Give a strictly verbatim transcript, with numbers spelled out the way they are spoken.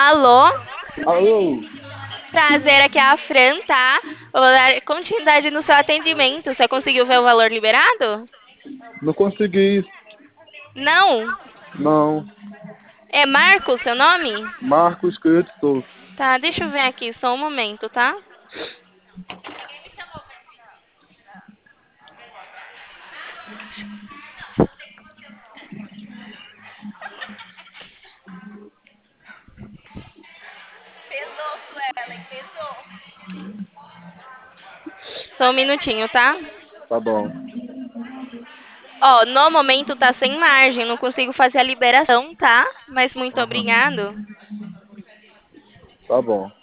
Alô? Alô? Prazer, aqui é a Fran, tá? Vou dar continuidade no seu atendimento. Você conseguiu ver o valor liberado? Não consegui. Não? Não. É Marcos seu nome? Marcos Credito. Tá, deixa eu ver aqui, só um momento, tá? Pesou, Suelen, pesou. Só um minutinho, tá? Tá bom. Ó, no momento tá sem margem, não consigo fazer a liberação, tá? Mas muito Aham. obrigado. Tá bom.